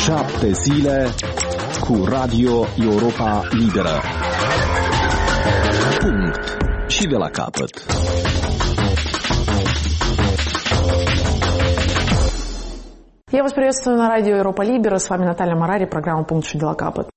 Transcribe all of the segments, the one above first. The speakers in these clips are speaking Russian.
7 zile cu Radio Europa Liberă. Punct. Și de la capăt. Я вас приветствую на радио Европа Либера. С вами Наталья Марари, программа «Пункт и дела капот».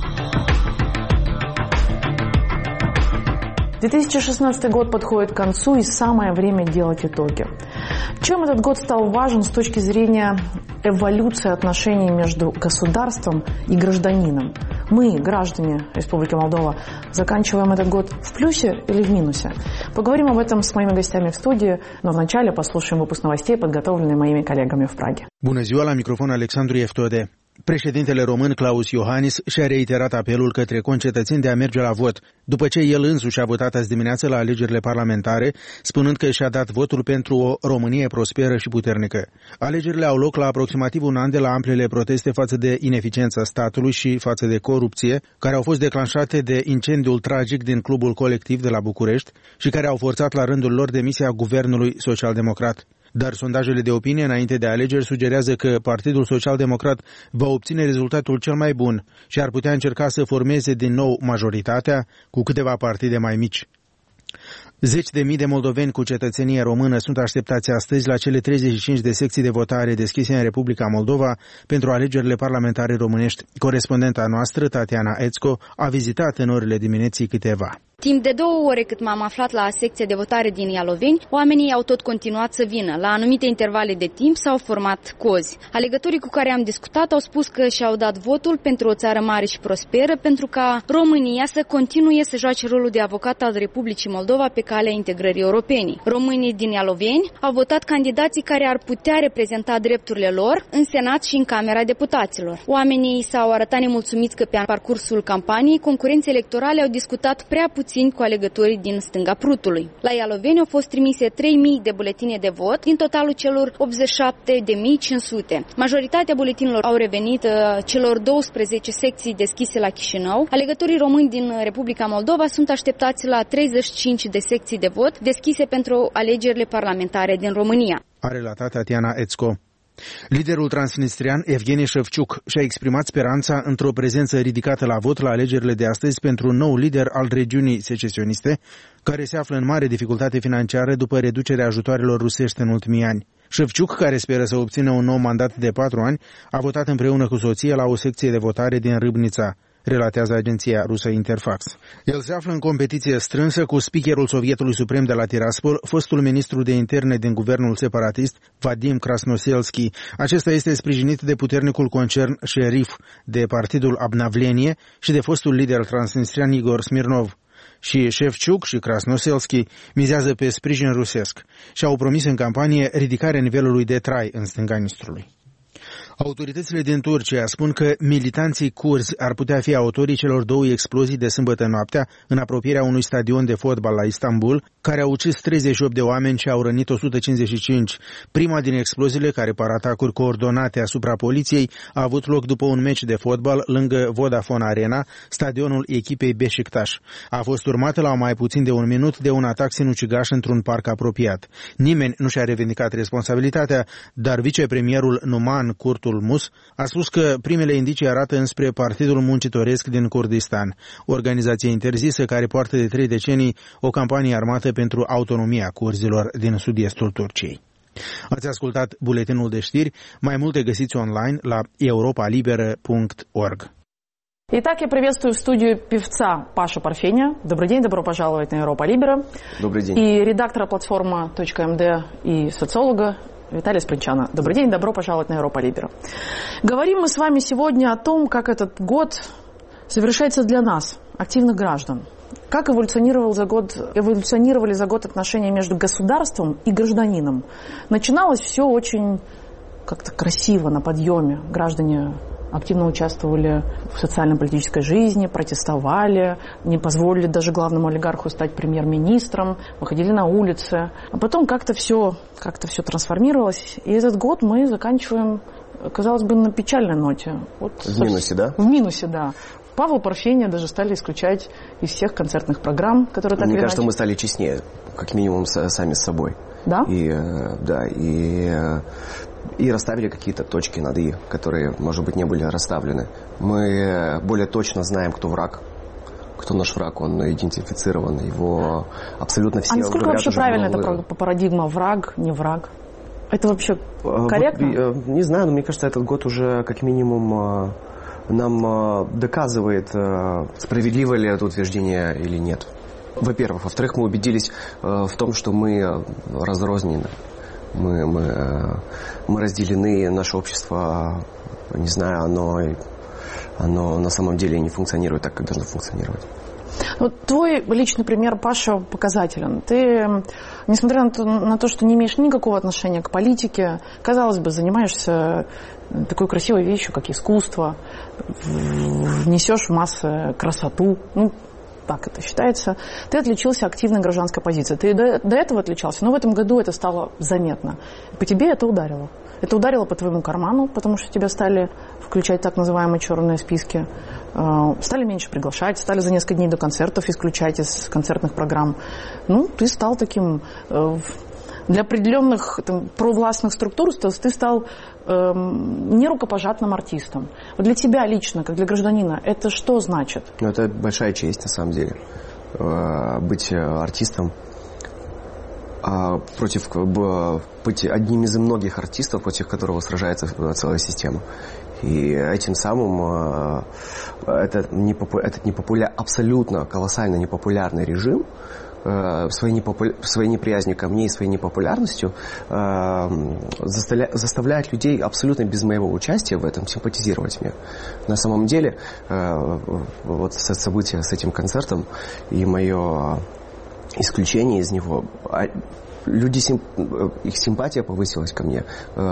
2016 год подходит к концу, и самое время делать итоги. Чем этот год стал важен с точки зрения эволюции отношений между государством и гражданином? Мы, граждане Республики Молдова, заканчиваем этот год в плюсе или в минусе? Поговорим об этом с моими гостями в студии, но вначале послушаем выпуск новостей, подготовленный моими коллегами в Праге. Bună ziua, la microfon Alexandru Eftode. Președintele român Klaus Iohannis și-a reiterat apelul către concetățeni de a merge la vot, după ce el însuși a votat azi dimineață la alegerile parlamentare, spunând că și-a dat votul pentru o Românie prosperă și puternică. Alegerile au loc la aproximativ un an de la amplele proteste față de ineficiența statului și față de corupție, care au fost declanșate de incendiul tragic din Clubul Colectiv de la București și care au forțat la rândul lor demisia guvernului social-democrat. Dar sondajele de opinie înainte de alegeri sugerează că Partidul Social-Democrat va obține rezultatul cel mai bun și ar putea încerca să formeze din nou majoritatea cu câteva partide mai mici. Zeci de mii de moldoveni cu cetățenie română sunt așteptați astăzi la cele 35 de secții de votare deschise în Republica Moldova pentru alegerile parlamentare românești. Corespondenta noastră, Tatiana Ețco, a vizitat în orele dimineții câteva. Timp de 2 ore cât m-am aflat la secția de votare din Ialoveni, oamenii au tot continuat să vină. La anumite intervale de timp s-au format cozi. Alegătorii cu care am discutat au spus că și-au dat votul pentru o țară mare și prosperă, pentru ca România să continue să joace rolul de avocat al Republicii Moldova pe calea integrării europene. Românii din Ialoveni au votat candidații care ar putea reprezenta drepturile lor în Senat și în Camera Deputaților. Oamenii s-au arătat nemulțumiți că pe parcursul campaniei concurenții electorale au discutat prea puțin cu alegătorii din stânga Prutului. La Ialoveni au fost trimise 3.000 de buletine de vot din totalul celor 87.500. Majoritatea buletinilor au revenit celor 12 secții deschise la Chișinău. Alegătorii români din Republica Moldova sunt așteptați la 35 de secții de vot deschise pentru alegerile parlamentare din România. A relatat Tatiana Ețco. Liderul transnistrian Evgeni Șevciuc și-a exprimat speranța într-o prezență ridicată la vot la alegerile de astăzi pentru un nou lider al regiunii secesioniste, care se află în mare dificultate financiară după reducerea ajutoarelor rusești în ultimii ani. Șevciuc, care speră să obțină un nou mandat de 4 ani, a votat împreună cu soția la o secție de votare din Râbnița, relatează agenția rusă Interfax. El se află în competiție strânsă cu speakerul Sovietului Suprem de la Tiraspol, fostul ministru de interne din guvernul separatist, Vadim Krasnoselski. Acesta este sprijinit de puternicul concern Șerif, de partidul Obnovlenie și de fostul lider transnistrian Igor Smirnov. Și Șevciuc și Krasnoselski mizează pe sprijin rusesc și au promis în campanie ridicarea nivelului de trai în stânga Nistrului. Autoritățile din Turcia spun că militanții curzi ar putea fi autorii celor 2 explozii de sâmbătă noaptea în apropierea unui stadion de fotbal la Istanbul, care au ucis 38 de oameni și au rănit 155. Prima din exploziile, care par atacuri coordonate asupra poliției, a avut loc după un meci de fotbal lângă Vodafone Arena, stadionul echipei Beşiktaş. A fost urmată la mai puțin de un minut de un atac sinucigaș într-un parc apropiat. Nimeni nu și-a revendicat responsabilitatea, dar vicepremierul Numan Kurtulmus a spus că primele indicii arată înspre Partidul Muncitoresc din Kurdistan, organizație interzisă care poartă de 3 decenii o campanie armată pentru autonomia kurzilor din sud-estul Turciei. Ați ascultat buletinul de știri, mai multe găsiți online la europalibera.org. Итак, я приветствую в студию певца Пашу Парфеня. Добрый день, добро пожаловать на Европа Либера. Добрый день. И редактора платформы .md и социолога Виталия Спринчана. Добрый день, добро пожаловать на Европа Либера. Говорим мы с вами сегодня о том, как этот год завершается для нас, активных граждан. Как эволюционировали за год отношения между государством и гражданином. Начиналось все очень как-то красиво, на подъеме. Граждане активно участвовали в социально-политической жизни, протестовали, не позволили даже главному олигарху стать премьер-министром, выходили на улицы. А потом как-то все трансформировалось. И этот год мы заканчиваем, казалось бы, на печальной ноте. Вот в минусе, да? В минусе, да. Павла Парфения даже стали исключать из всех концертных программ, которые так или иначе... Мне кажется, мы стали честнее, как минимум, сами с собой. Да? и расставили какие-то точки над «и», которые, может быть, не были расставлены. Мы более точно знаем, кто враг, кто наш враг, он идентифицирован, его абсолютно все... А насколько говорят, вообще правильно это парадигма «враг», «не враг»? Это вообще корректно? Вот, не знаю, но мне кажется, этот год уже как минимум нам доказывает, справедливо ли это утверждение или нет. Во-первых. Во-вторых, мы убедились в том, что мы разрознены. Мы разделены, наше общество, не знаю, оно на самом деле не функционирует так, как должно функционировать. Вот твой личный пример, Паша, показателен. Ты, несмотря на то, что не имеешь никакого отношения к политике, казалось бы, занимаешься такой красивой вещью, как искусство, несешь в массы красоту, так это считается. Ты отличился активной гражданской позицией. Ты до этого отличался, но в этом году это стало заметно. По тебе это ударило. Это ударило по твоему карману, потому что тебя стали включать так называемые черные списки. Стали меньше приглашать, стали за несколько дней до концертов исключать из концертных программ. Ты стал таким... Для определенных провластных структур ты стал нерукопожатным артистом. Вот для тебя лично, как для гражданина, это что значит? Это большая честь, на самом деле. Быть артистом, быть одним из многих артистов, против которого сражается целая система. И этим самым этот абсолютно колоссально непопулярный режим своей неприязнью ко мне и своей непопулярностью заставляет людей абсолютно без моего участия в этом симпатизировать мне. На самом деле, вот события с этим концертом и мое исключение из него, их симпатия повысилась ко мне.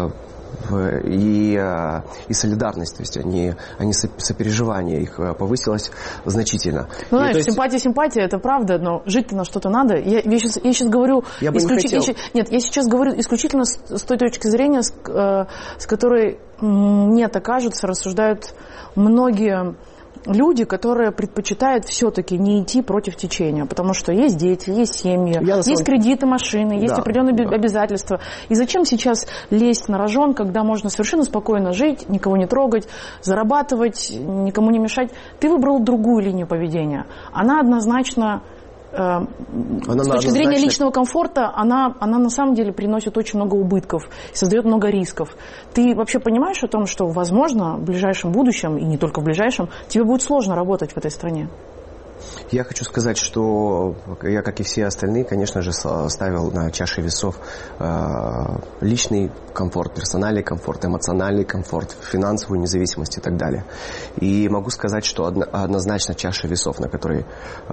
И солидарность, то есть они сопереживание их повысилось значительно. Знаешь, симпатия, это правда, но жить-то на что-то надо. Я сейчас говорю исключительно с той точки зрения, с которой, мне так кажется, рассуждают многие люди, которые предпочитают все-таки не идти против течения, потому что есть дети, есть семьи, есть кредиты, машины, есть определенные обязательства. И зачем сейчас лезть на рожон, когда можно совершенно спокойно жить, никого не трогать, зарабатывать, никому не мешать? Ты выбрал другую линию поведения. Она однозначно... с точки зрения личного комфорта, она на самом деле приносит очень много убытков, создает много рисков. Ты вообще понимаешь о том, что, возможно, в ближайшем будущем, и не только в ближайшем, тебе будет сложно работать в этой стране? Я хочу сказать, что я, как и все остальные, конечно же, ставил на чаше весов личный комфорт, персональный комфорт, эмоциональный комфорт, финансовую независимость и так далее. И могу сказать, что однозначно чаша весов, на которой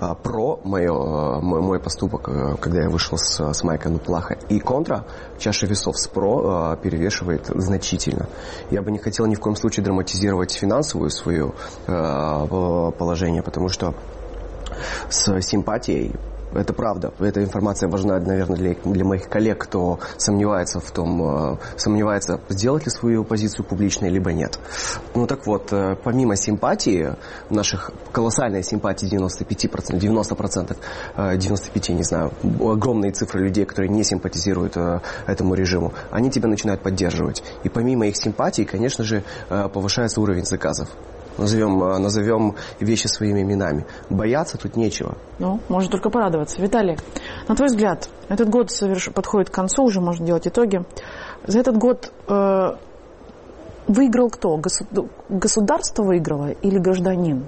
мой поступок, когда я вышел с майкой Плаха, и контра, чаша весов с перевешивает значительно. Я бы не хотел ни в коем случае драматизировать финансовую свое положение, потому что с симпатией, это правда, эта информация важна, наверное, для моих коллег, кто сомневается, сделать ли свою позицию публичной, либо нет. Так вот, помимо симпатии, наших колоссальной симпатии 95%, 90%, 95%, не знаю, огромные цифры людей, которые не симпатизируют этому режиму, они тебя начинают поддерживать. И помимо их симпатии, конечно же, повышается уровень заказов. Назовем вещи своими именами. Бояться тут нечего. Можно только порадоваться. Виталий, на твой взгляд, этот год подходит к концу, уже можно делать итоги. За этот год выиграл кто? Государство выиграло или гражданин?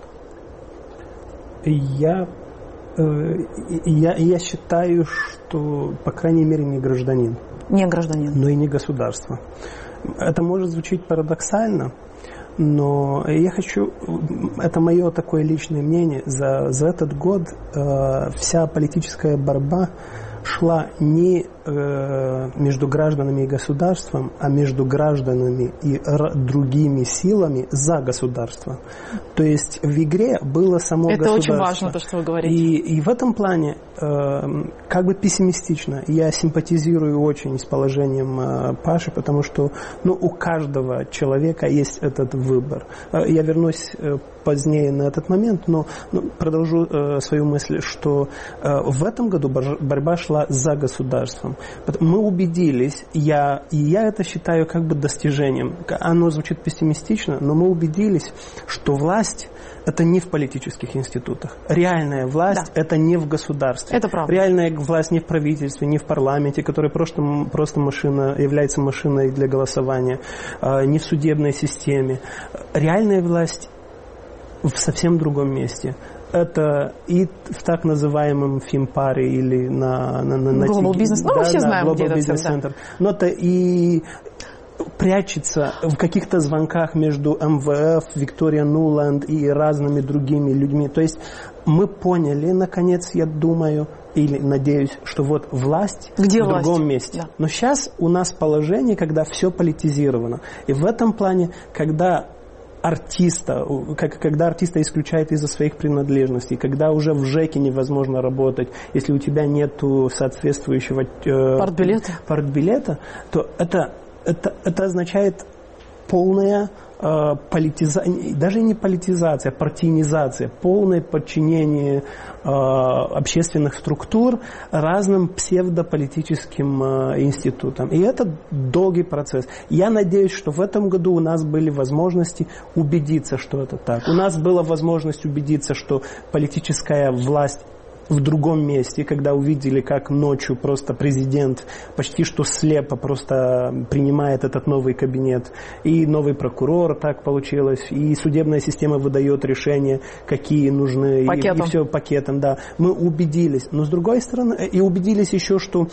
Я считаю, что, по крайней мере, не гражданин. Не гражданин. Но и не государство. Это может звучать парадоксально, но я хочу, это мое такое личное мнение, за этот год вся политическая борьба шла не между гражданами и государством, а между гражданами и другими силами за государство. То есть в игре было само это государство. Это очень важно, то, что вы говорите. И в этом плане, как бы пессимистично, я симпатизирую очень с положением Паши, потому что у каждого человека есть этот выбор. Я вернусь позднее на этот момент, но продолжу свою мысль, что в этом году борьба шла за государством. этом. Мы убедились, я это считаю как бы достижением. Оно звучит пессимистично, но мы убедились, что власть это не в политических институтах. Реальная власть это не в государстве. Это правда. Реальная власть не в правительстве, не в парламенте, который просто машина, является машиной для голосования, не в судебной системе. Реальная власть в совсем другом месте. Это и в так называемом фимпаре или на Global Business. Ну, мы все знаем, где это все. Но это и прячется в каких-то звонках между МВФ, Виктория Нуланд и разными другими людьми. То есть мы поняли, наконец, я думаю, или надеюсь, что вот власть где в другом месте. Да. Но сейчас у нас положение, когда все политизировано. И в этом плане, когда артиста исключают из-за своих принадлежностей, когда уже в ЖЭКе невозможно работать, если у тебя нет соответствующего партбилета, то это означает полная политизация, даже не политизация, а партийнизация, полное подчинение общественных структур разным псевдополитическим институтам. И это долгий процесс. Я надеюсь, что в этом году у нас были возможности убедиться, что это так. У нас была возможность убедиться, что политическая власть в другом месте, когда увидели, как ночью просто президент почти что слепо просто принимает этот новый кабинет, и новый прокурор, так получилось, и судебная система выдает решения, какие нужны, и все пакетом, да. Мы убедились, но с другой стороны, и убедились еще, что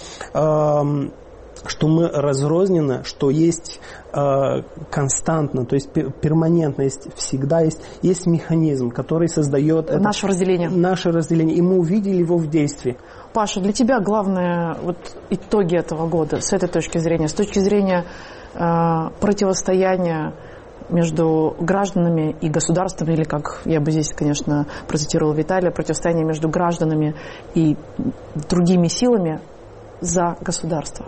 мы разрозненно, что есть константно, то есть перманентно, всегда есть механизм, который создает наше разделение. И мы увидели его в действии. Паша, для тебя главное итоги этого года с этой точки зрения, с точки зрения противостояния между гражданами и государством, или, как я бы здесь, конечно, процитировала Виталия, противостояние между гражданами и другими силами за государство.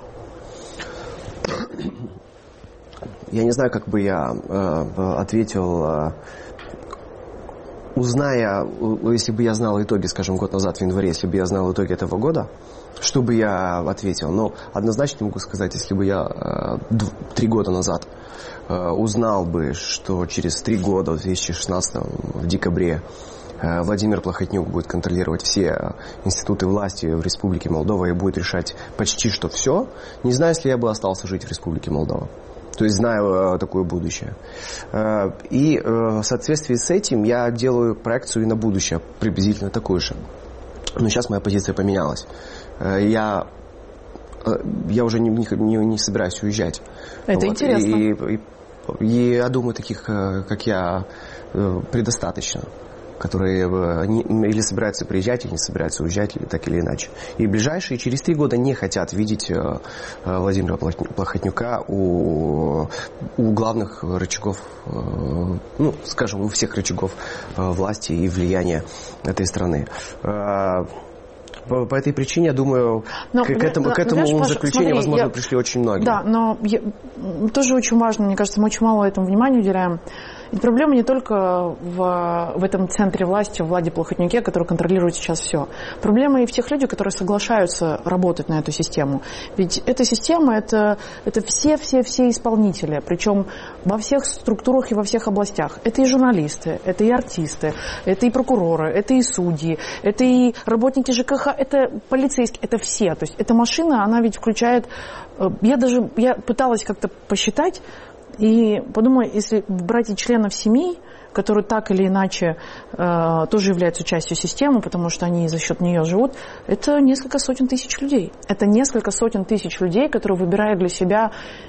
Я не знаю, как бы я ответил, узная, если бы я знал итоги, скажем, год назад, в январе, если бы я знал итоги этого года, что бы я ответил? Но однозначно могу сказать, если бы я 3 года назад узнал бы, что через 3 года, в 2016 в декабре, Владимир Плохотнюк будет контролировать все институты власти в Республике Молдова и будет решать почти что все, не знаю, если я бы остался жить в Республике Молдова. То есть знаю такое будущее. И в соответствии с этим я делаю проекцию и на будущее, приблизительно такую же. Но сейчас моя позиция поменялась. Я уже не собираюсь уезжать. Это интересно. И я думаю, таких, как я, предостаточно, которые или собираются приезжать, или не собираются уезжать, или так или иначе. И ближайшие через 3 года не хотят видеть Владимира Плохотнюка у главных рычагов, скажем, у всех рычагов власти и влияния этой страны. По этой причине, я думаю, к этому заключению, возможно, пришли очень многие. Да, но тоже очень важно, мне кажется, мы очень мало этому внимания уделяем. Ведь проблема не только в этом центре власти, в Владе Плохотнюке, который контролирует сейчас все. Проблема и в тех людях, которые соглашаются работать на эту систему. Ведь эта система – это все исполнители, причем во всех структурах и во всех областях. Это и журналисты, это и артисты, это и прокуроры, это и судьи, это и работники ЖКХ, это полицейские, это все. То есть эта машина, она ведь включает… Я пыталась как-то посчитать, и подумай, если брать и членов семей, которые так или иначе тоже являются частью системы, потому что они за счет нее живут, это несколько сотен тысяч людей. Это несколько сотен тысяч людей, которые выбирают для себя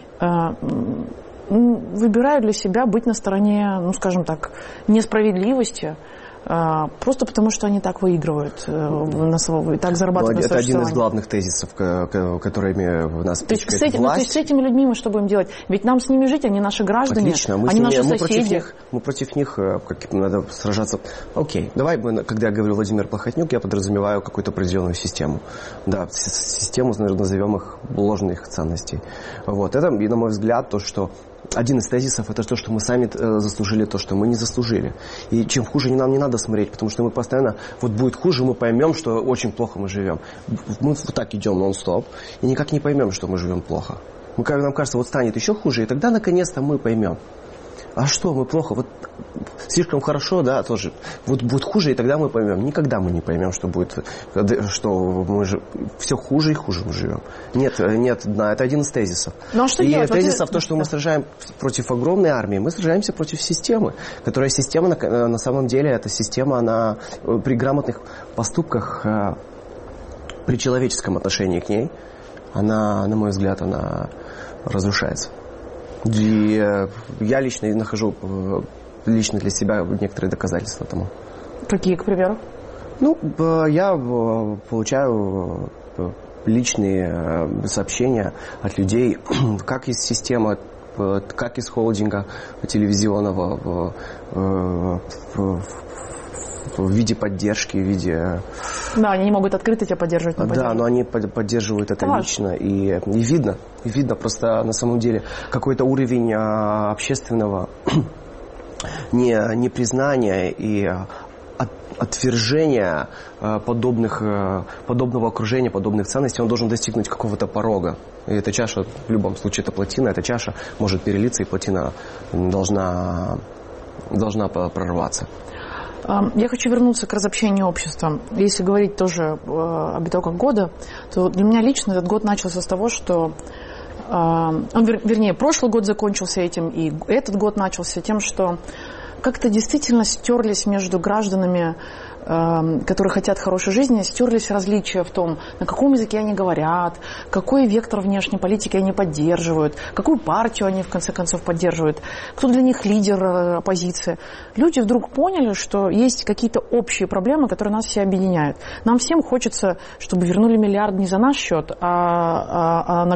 быть на стороне, скажем так, несправедливости, просто потому, что они так выигрывают, и так зарабатывают на это один из существование. главных тезисов, которыми нас впечатляет власть. То есть с этими людьми мы что будем делать? Ведь нам с ними жить, они наши граждане, отлично, они наши соседи. Мы против них надо сражаться. Окей, давай, когда я говорю Владимир Плохотнюк, я подразумеваю какую-то определенную систему. Да, систему, назовем их ложных ценностей. Вот. Это, на мой взгляд, то, что один из тезисов — это то, что мы сами заслужили то, что мы не заслужили. И чем хуже нам не надо смотреть, потому что мы постоянно, вот будет хуже, мы поймем, что очень плохо мы живем. Мы вот так идем нон-стоп и никак не поймем, что мы живем плохо. Нам кажется, вот станет еще хуже, и тогда наконец-то мы поймем. А что, мы плохо? Вот слишком хорошо, да, тоже. Вот будет хуже, и тогда мы поймем. Никогда мы не поймем, что будет, что мы все хуже и хуже мы живем. Нет дна. Это один из тезисов. Ну, а что и делать? тезисов то, что мы сражаемся против огромной армии, мы сражаемся против системы, которая система, на самом деле, эта система, она при грамотных поступках, при человеческом отношении к ней, она, на мой взгляд, она разрушается. И я лично нахожу для себя некоторые доказательства тому. Какие, к примеру? Я получаю личные сообщения от людей, как из системы, как из холдинга телевизионного, в виде поддержки, в виде... Да, они не могут открыто тебя поддерживать. Да, но они поддерживают это лично. И видно просто на самом деле какой-то уровень общественного непризнания и отвержения подобного окружения, подобных ценностей, он должен достигнуть какого-то порога. И эта чаша, в любом случае, это плотина, эта чаша может перелиться, и плотина должна прорваться. Я хочу вернуться к разобщению общества. Если говорить тоже об итогах года, то для меня лично этот год начался с того, что... прошлый год закончился этим, и этот год начался тем, что как-то действительно стерлись между гражданами, которые хотят хорошей жизни, стерлись различия в том, на каком языке они говорят, какой вектор внешней политики они поддерживают, какую партию они в конце концов поддерживают, кто для них лидер оппозиции. Люди вдруг поняли, что есть какие-то общие проблемы, которые нас все объединяют. Нам всем хочется, чтобы вернули миллиард не за наш счет, а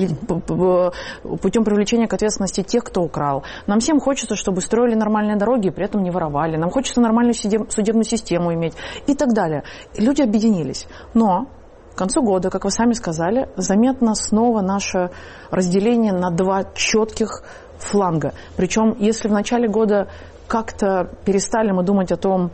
путем привлечения к ответственности тех, кто украл. Нам всем хочется, чтобы строили нормальные дороги и при этом не воровали. Нам хочется нормальную судебную систему иметь и так далее. Люди объединились. Но к концу года, как вы сами сказали, заметно снова наше разделение на два четких фланга. Причем, если в начале года как-то перестали мы думать о том,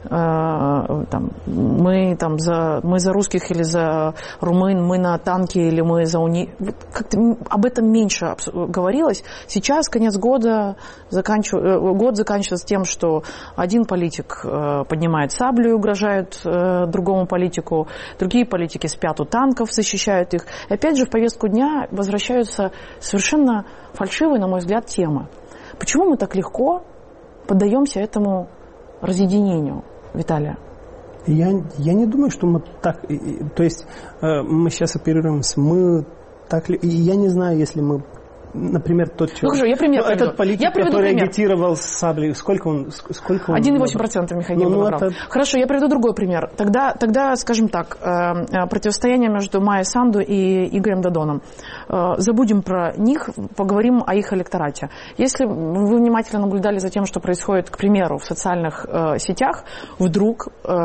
мы за русских или за румын, мы на танке или мы за как-то об этом меньше говорилось. Сейчас конец года, год заканчивается тем, что один политик поднимает саблю и угрожает другому политику, другие политики спят у танков, защищают их. И опять же в повестку дня возвращаются совершенно фальшивые, на мой взгляд, темы. Почему мы так легко поддаемся этому разъединению, Виталий? Я не думаю, что мы так... То есть мы сейчас оперируем с... Мы так ли... Я не знаю, если мы... Например, тот человек... Этот политик, который агитировал с саблей, сколько он... 1,8% Михаил набрал. Хорошо, я приведу другой пример. Тогда, скажем так, противостояние между Майей Санду и Игорем Додоном. Забудем про них, поговорим о их электорате. Если вы внимательно наблюдали за тем, что происходит, к примеру, в социальных сетях, вдруг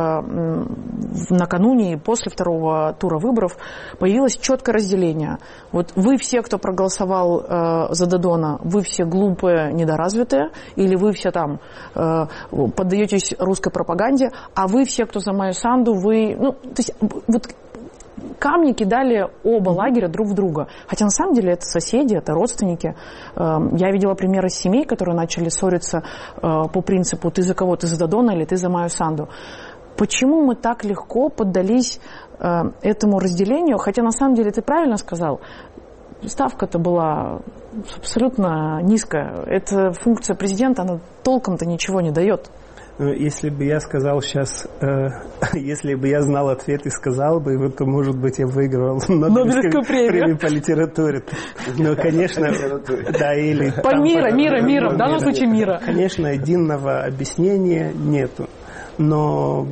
накануне и после второго тура выборов появилось четкое разделение. Вот вы все, кто проголосовал за Додона, вы все глупые, недоразвитые, или вы все там поддаетесь русской пропаганде, а вы все, кто за Майю Санду, вы... то есть вот камни кидали оба лагеря друг в друга. Хотя на самом деле это соседи, это родственники. Я видела примеры семей, которые начали ссориться по принципу «ты за кого? Ты за Додона или ты за Майю Санду?» Почему мы так легко поддались этому разделению? Хотя на самом деле ты правильно сказал, ставка-то была абсолютно низкая. Эта функция президента, она толком-то ничего не дает. Если бы я сказал сейчас, если бы я знал ответ и сказал бы, то, может быть, я выиграл Нобелевскую премию по литературе. Но, конечно, да, или... Мира, в данном случае мира. Конечно, единого объяснения нету. Но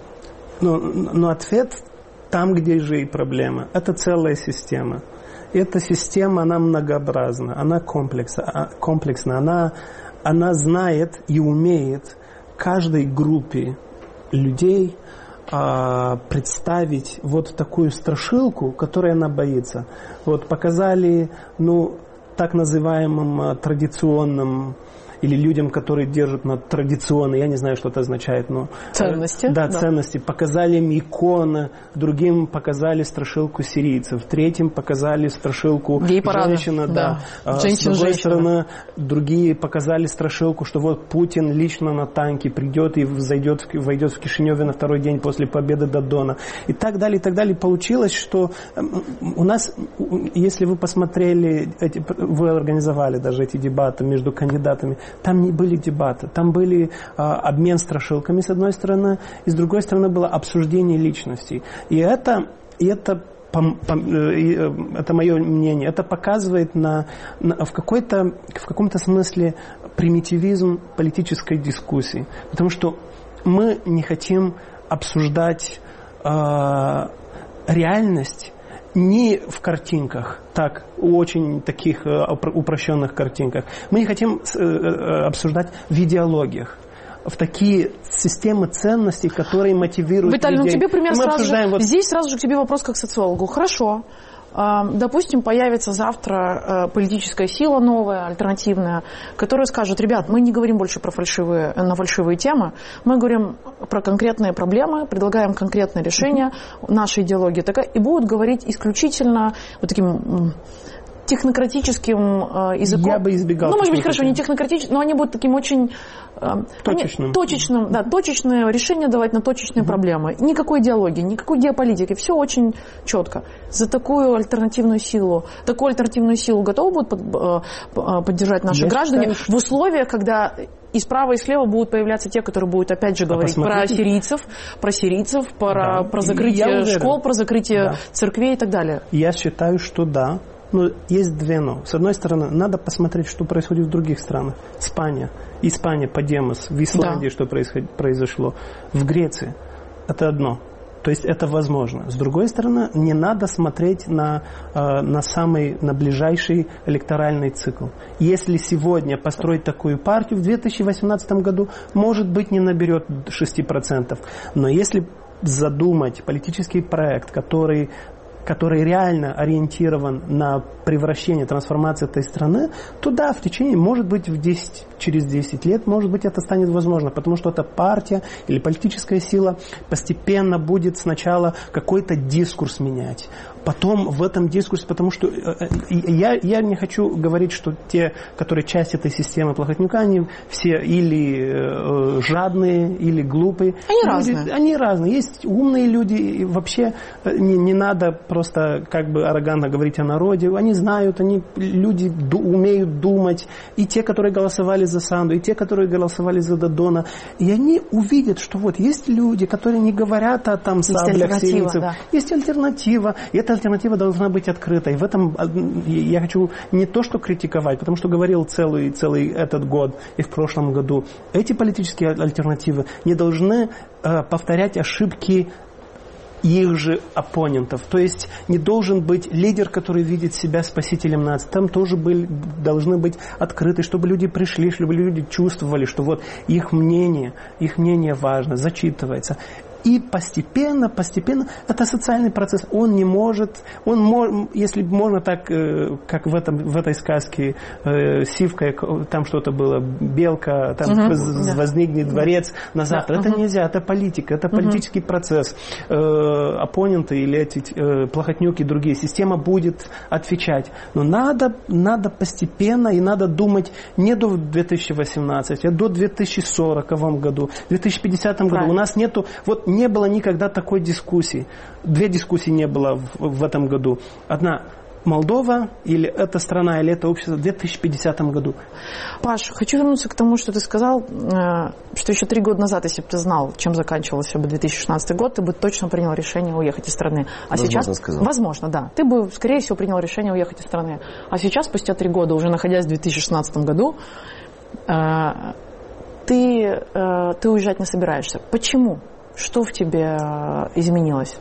ответ там, где же и проблема. Это целая система. Эта система, она многообразна, она комплексна, она знает и умеет каждой группе людей представить вот такую страшилку, которой она боится. Вот показали, так называемым традиционным, или людям, которые держат на традиционные, я не знаю, что это означает, но... Ценности. Да, ценности. Показали им иконы, другим показали страшилку сирийцев, третьим показали страшилку женщина, с другой стороны, другие показали страшилку, что вот Путин лично на танке придет и войдет в Кишиневе на второй день после победы Додона. И так далее, и так далее. Получилось, что у нас, если вы посмотрели, вы организовали даже эти дебаты между кандидатами, там не были дебаты, там были обмен страшилками с одной стороны, и с другой стороны было обсуждение личностей. И это мое мнение, это показывает в каком-то смысле примитивизм политической дискуссии. Потому что мы не хотим обсуждать реальность не в картинках, так, очень таких упрощенных картинках. Мы не хотим обсуждать в идеологиях, в такие системы ценностей, которые мотивируют Виталий, людей. Тебе пример сразу же, здесь сразу же к тебе вопрос как социологу. Хорошо. Допустим, появится завтра политическая сила новая, альтернативная, которая скажет: ребят, мы не говорим больше на фальшивые темы, мы говорим про конкретные проблемы, предлагаем конкретные решения, наша идеология такая, и будут говорить исключительно вот таким технократическим языком. Я бы избегал. Может быть, хорошо, не технократическим, но они будут таким очень точечным, точечное решение давать на точечные проблемы. Никакой идеологии, никакой геополитики, все очень четко. За такую альтернативную силу готовы будут поддержать наши граждане в условиях, когда и справа, и слева будут появляться те, которые будут опять же говорить про сирийцев, про закрытие школ, про закрытие церквей и так далее. Я считаю, что да. Но есть две «но». С одной стороны, надо посмотреть, что происходит в других странах. Испания, Подемос, в Исландии, что произошло, в Греции. Это одно. То есть это возможно. С другой стороны, не надо смотреть на ближайший электоральный цикл. Если сегодня построить такую партию, в 2018 году, может быть, не наберет 6%. Но если задумать политический проект, который реально ориентирован на превращение, трансформацию этой страны, то да, в течение, может быть, через 10 лет, может быть, это станет возможно, потому что эта партия или политическая сила постепенно будет сначала какой-то дискурс менять. Потом в этом дискурсе, потому что я не хочу говорить, что те, которые часть этой системы Плохотнюка, они все или жадные, или глупые. Они разные. Есть умные люди, и вообще не надо просто как бы аррогантно говорить о народе. Они знают, люди умеют думать. И те, которые голосовали за Санду, и те, которые голосовали за Додона. И они увидят, что вот есть люди, которые не говорят о там саблях сирийцев. Да. Есть альтернатива. И эта альтернатива должна быть открытой. В этом я хочу не то, что критиковать, потому что говорил целый этот год и в прошлом году. Эти политические альтернативы не должны повторять ошибки их же оппонентов. То есть не должен быть лидер, который видит себя спасителем нации. Там тоже должны быть открыты, чтобы люди пришли, чтобы люди чувствовали, что вот их мнение важно, зачитывается. И постепенно, это социальный процесс. Если можно так, как в этой сказке Сивка, там что-то было, белка, там возникнет дворец на завтра. Это нельзя, это политика, это политический процесс. Оппоненты или эти плохотнюки, другие, система будет отвечать. Но надо постепенно и надо думать не до 2018, а до 2040 году, 2050 году. У нас не было никогда такой дискуссии. Две дискуссии не было в этом году. Одна Молдова, или эта страна, или это общество в 2050 году. Паш, хочу вернуться к тому, что ты сказал, что еще 3 года назад, если бы ты знал, чем заканчивался бы 2016 год, ты бы точно принял решение уехать из страны. Возможно, да. Ты бы, скорее всего, принял решение уехать из страны. А сейчас, спустя 3 года, уже находясь в 2016 году, ты уезжать не собираешься. Почему? Что в тебе изменилось?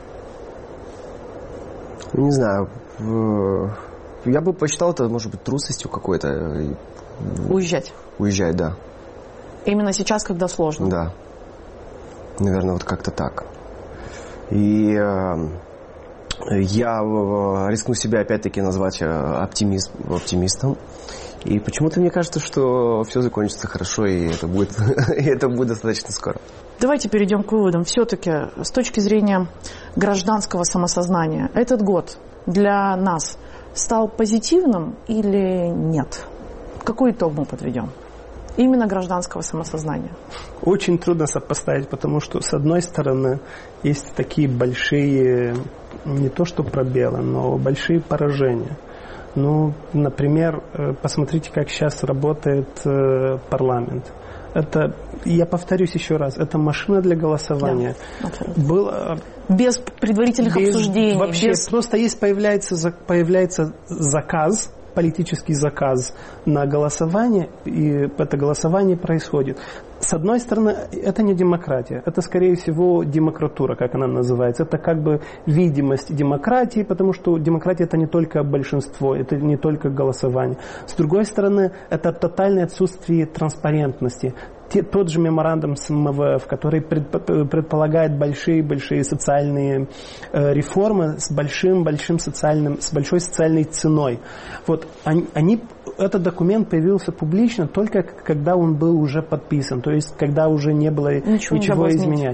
Не знаю. Я бы посчитал это, может быть, трусостью какой-то. Уезжать? Уезжать, да. Именно сейчас, когда сложно? Да. Наверное, вот как-то так. И Я рискну себя опять-таки назвать оптимистом. И почему-то мне кажется, что все закончится хорошо, и это будет достаточно скоро. Давайте перейдем к выводам. Все-таки с точки зрения гражданского самосознания, этот год для нас стал позитивным или нет? Какой итог мы подведем? Именно гражданского самосознания. Очень трудно сопоставить, потому что, с одной стороны, есть такие большие, не то что пробелы, но большие поражения. Ну, например, посмотрите, как сейчас работает парламент. Это, я повторюсь еще раз, это машина для голосования. Да, без предварительных обсуждений. Вообще, просто появляется заказ, политический заказ на голосование, и это голосование происходит. С одной стороны, это не демократия, это, скорее всего, демократура, как она называется. Это как бы видимость демократии, потому что демократия – это не только большинство, это не только голосование. С другой стороны, это тотальное отсутствие транспарентности. Тот же меморандум с МВФ, который предполагает большие социальные реформы с большой социальной ценой. Вот этот документ появился публично только когда он был уже подписан, то есть когда уже не было ничего изменять.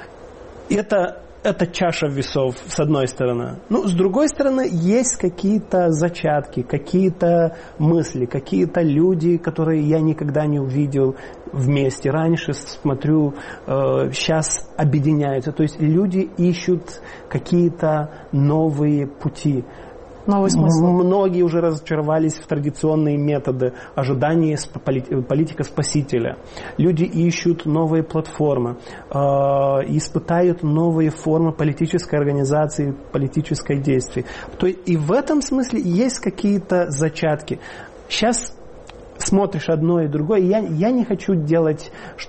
Это чаша весов, с одной стороны. Ну, с другой стороны, есть какие-то зачатки, какие-то мысли, какие-то люди, которые я никогда не увидел вместе. Раньше, смотрю, сейчас объединяются. То есть люди ищут какие-то новые пути. Новый смысл. Многие уже разочаровались в традиционные методы ожидания политика-спасителя. Люди ищут новые платформы, испытают новые формы политической организации, политической действия. То есть и в этом смысле есть какие-то зачатки. Сейчас смотришь одно и другое. Я не хочу делать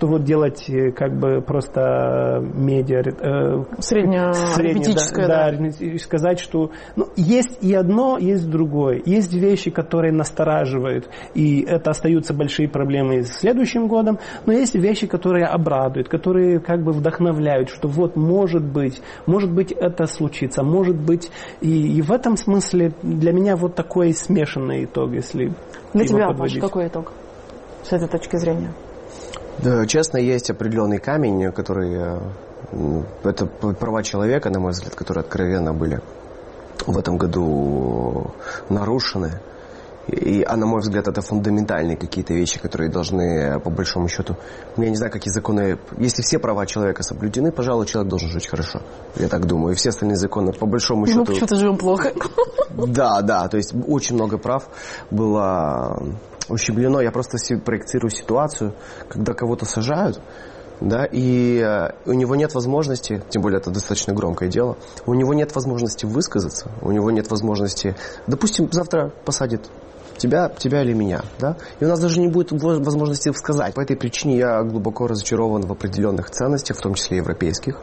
как бы просто медиа среднеарифметическое, да, сказать, что есть и одно, есть другое. Есть вещи, которые настораживают, и это остаются большие проблемы с следующим годом, но есть вещи, которые обрадуют, которые как бы вдохновляют, что вот может быть это случится, может быть, и в этом смысле для меня вот такой смешанный итог, если для тебя, Паша, какой итог с этой точки зрения? Да, честно, есть определенный камень, который... Это права человека, на мой взгляд, которые откровенно были в этом году нарушены. А на мой взгляд, это фундаментальные какие-то вещи, которые должны, по большому счету... Я не знаю, какие законы... Если все права человека соблюдены, пожалуй, человек должен жить хорошо. Я так думаю. И все остальные законы, по большому счету... Мы почему-то живем плохо. Да. То есть очень много прав было ущемлено. Я просто проецирую ситуацию, когда кого-то сажают, да, и у него нет возможности, тем более это достаточно громкое дело, у него нет возможности высказаться, у него нет возможности... Допустим, завтра посадят тебя или меня, да? И у нас даже не будет возможности сказать. По этой причине я глубоко разочарован в определенных ценностях, в том числе европейских,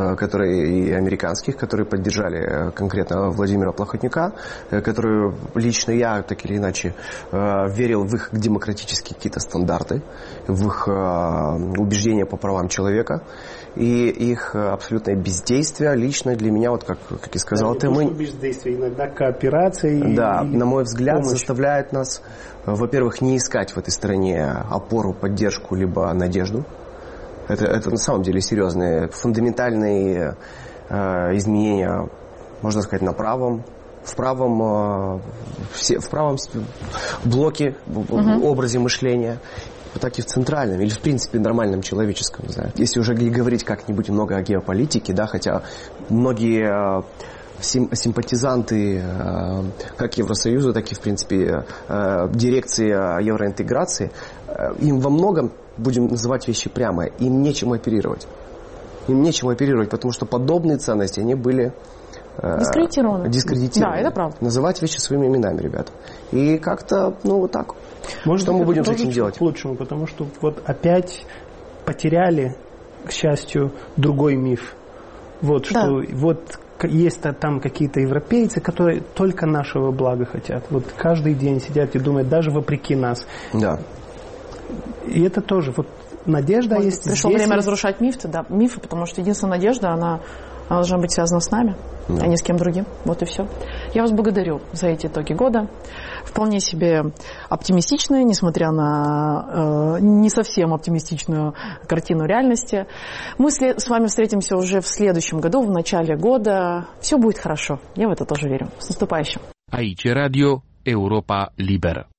и американских, которые поддержали конкретно Владимира Плохотнюка, которые лично я, так или иначе, верил в их демократические какие-то стандарты, в их убеждения по правам человека. И их абсолютное бездействие лично для меня, вот как и сказал ты, бездействие, иногда кооперация. Да, на мой взгляд, помощь заставляет нас, во-первых, не искать в этой стране опору, поддержку, либо надежду. Это на самом деле серьезные, фундаментальные изменения, можно сказать, в правом блоке, образе мышления. Так и в центральном, или в принципе нормальном человеческом, не знаю. Если уже говорить как-нибудь много о геополитике, да, хотя многие симпатизанты как Евросоюза, так и в принципе дирекции евроинтеграции, им во многом, будем называть вещи прямо, им нечем оперировать. Потому что подобные ценности, они были дискредитированы. Да, это правда. Называть вещи своими именами, ребята. И как-то, вот так. Может, что мы будем с этим делать? К лучшему, потому что вот опять потеряли, к счастью, другой миф. Вот, да. Что вот есть там какие-то европейцы, которые только нашего блага хотят. Вот каждый день сидят и думают, даже вопреки нас. Да. И это тоже, вот надежда есть. Пришло время разрушать мифы, потому что единственная надежда, она Она должна быть связана с нами, а не с кем другим. Вот и все. Я вас благодарю за эти итоги года. Вполне себе оптимистичные, несмотря на не совсем оптимистичную картину реальности. Мы с вами встретимся уже в следующем году, в начале года. Все будет хорошо. Я в это тоже верю. С наступающим. Aici Radio Europa Liberă.